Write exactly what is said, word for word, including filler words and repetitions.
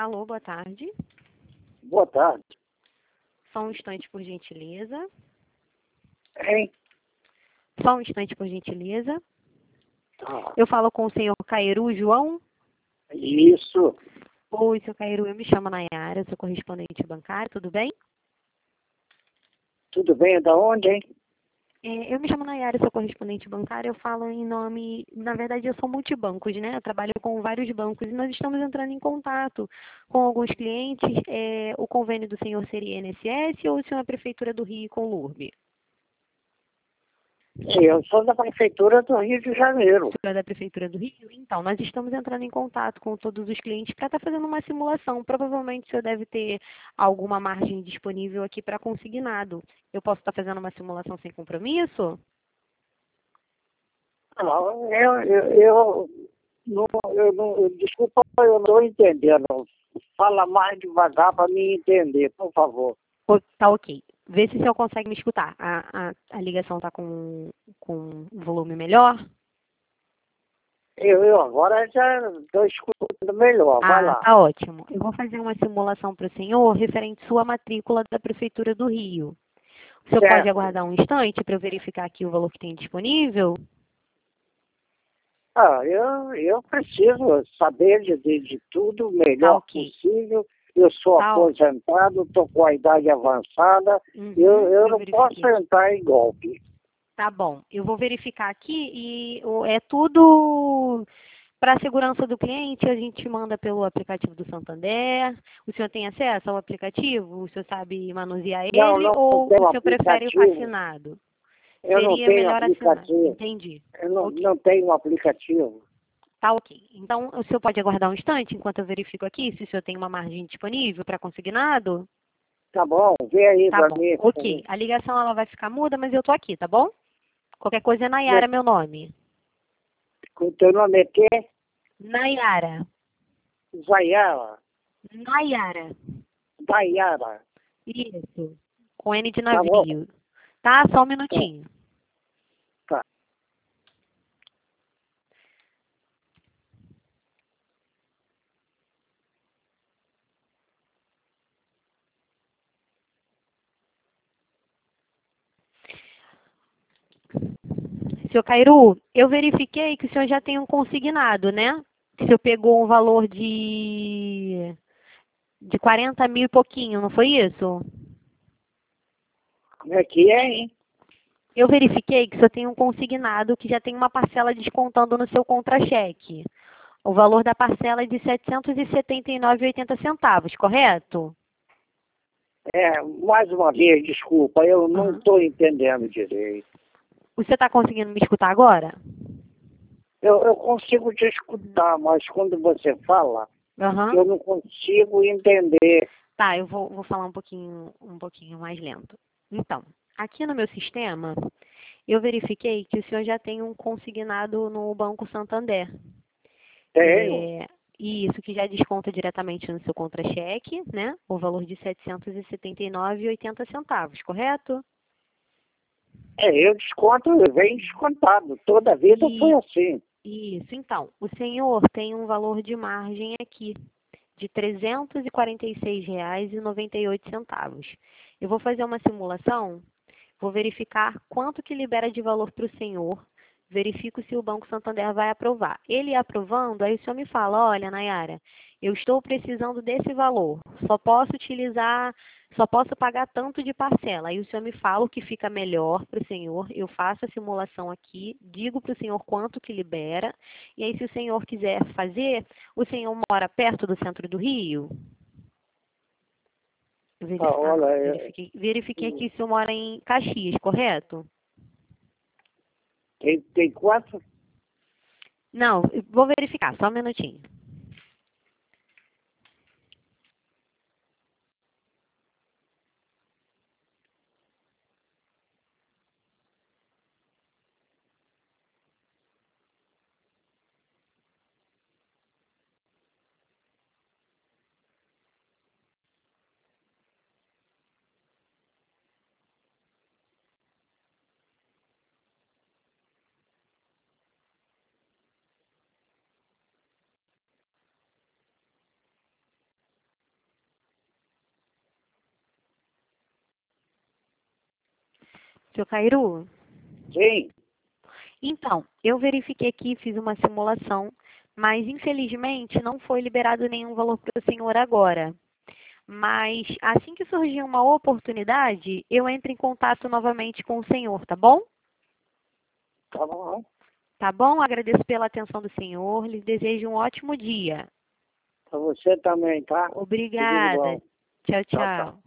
Alô, boa tarde. Boa tarde. Só um instante, por gentileza. Hein? Só um instante, por gentileza. Tá. Eu falo com o senhor Cairu João. Isso. Oi, senhor Cairu, eu me chamo Nayara, sou correspondente bancário, tudo bem? Tudo bem? Da onde, hein? É, eu me chamo Nayara, sou correspondente bancário, eu falo em nome, na verdade eu sou multibancos, né? Eu trabalho com vários bancos e nós estamos entrando em contato com alguns clientes. É, o convênio do senhor seria I N S S ou o senhor é a Prefeitura do Rio com L U R B? Eu sou da Prefeitura do Rio de Janeiro. O senhor é da Prefeitura do Rio? Então, nós estamos entrando em contato com todos os clientes para estar fazendo uma simulação. Provavelmente o senhor deve ter alguma margem disponível aqui para consignado. Eu posso estar fazendo uma simulação sem compromisso? Não, eu, eu, eu, não, eu não, eu- desculpa, eu não estou entendendo. Fala mais devagar para me entender, por favor. Ô, tá ok. Vê se o senhor consegue me escutar. A, a, a ligação está com, com volume melhor? Eu, eu agora já estou escutando melhor. Vai Ah, lá. tá ótimo. Eu vou fazer uma simulação para o senhor referente à sua matrícula da Prefeitura do Rio. O senhor pode Certo. aguardar um instante para eu verificar aqui o valor que tem disponível? Ah, eu, eu preciso saber de, de, de tudo o Tá melhor ok. possível. Eu sou Tá ótimo. aposentado, estou com a idade avançada. Uhum, Eu, eu eu não posso verifiquei. entrar em golpe. Tá bom. Eu vou verificar aqui e o- é tudo para a segurança do cliente. A gente manda pelo aplicativo do Santander. O senhor tem acesso ao aplicativo? O senhor sabe manusear Não, ele não ou o tenho senhor prefere o aplicativo. assinado? Eu não Seria tenho melhor assinado. aplicativo. Entendi. Eu não, Ok. não tenho aplicativo. Tá ok. Então, o senhor pode aguardar um instante enquanto eu verifico aqui se o senhor tem uma margem disponível para consignado? Tá bom, vê aí Tá pra bom. mim. Ok. A ligação ela vai ficar muda, mas eu tô aqui, tá bom? Qualquer coisa é Nayara, meu nome. O teu nome é quê? Nayara. Zayara. Nayara. Dayara. Isso. Com N de Tá bom? navio. Tá? Só um Tá. minutinho. Tá. Senhor Cairu, eu verifiquei que o senhor já tem um consignado, né? Que o senhor pegou um valor de, de quarenta mil e pouquinho, não foi isso? Como é que é, hein? Eu verifiquei que o senhor tem um consignado que já tem uma parcela descontando no seu contra-cheque. O valor da parcela é de setecentos e setenta e nove reais e oitenta centavos, correto? É, mais uma vez, desculpa, eu não Aham. estou entendendo direito. O senhor está conseguindo me escutar agora? Eu, eu consigo te escutar, mas quando você fala, Aham. eu não consigo entender. Tá, eu vou, vou falar um pouquinho, um pouquinho mais lento. Então, aqui no meu sistema, eu verifiquei que o senhor já tem um consignado no Banco Santander. Tenho. É, e isso que já desconta diretamente no seu contra-cheque, né? O valor de setecentos e setenta e nove reais e oitenta centavos, correto? É, eu desconto, vem descontado. Toda vida foi E assim. isso, então, o senhor tem um valor de margem aqui de trezentos e quarenta e seis reais e noventa e oito centavos. Eu vou fazer uma simulação. Vou verificar quanto que libera de valor para o senhor. Verifico se o Banco Santander vai aprovar. Ele aprovando, aí o senhor me fala, olha, Nayara, eu estou precisando desse valor. Só posso utilizar, só posso pagar tanto de parcela. Aí o senhor me fala o que fica melhor para o senhor. Eu faço a simulação aqui, digo para o senhor quanto que libera. E aí, se o senhor quiser fazer, o senhor mora perto do centro do Rio? Ah, Verif- ah, olha, é, verifiquei, verifiquei que o senhor mora em Caxias, correto? tem, tem quatro. Não, eu vou verificar, só um minutinho. Seu Cairu? Sim. Então, eu verifiquei aqui, fiz uma simulação, mas infelizmente não foi liberado nenhum valor para o senhor agora. Mas assim que surgir uma oportunidade, eu entro em contato novamente com o senhor, tá bom? Tá bom. Tá bom? Agradeço pela atenção do senhor, lhes desejo um ótimo dia. Pra você também, tá? Tudo de Obrigada. bom. Tchau, Tchau, tchau. tchau.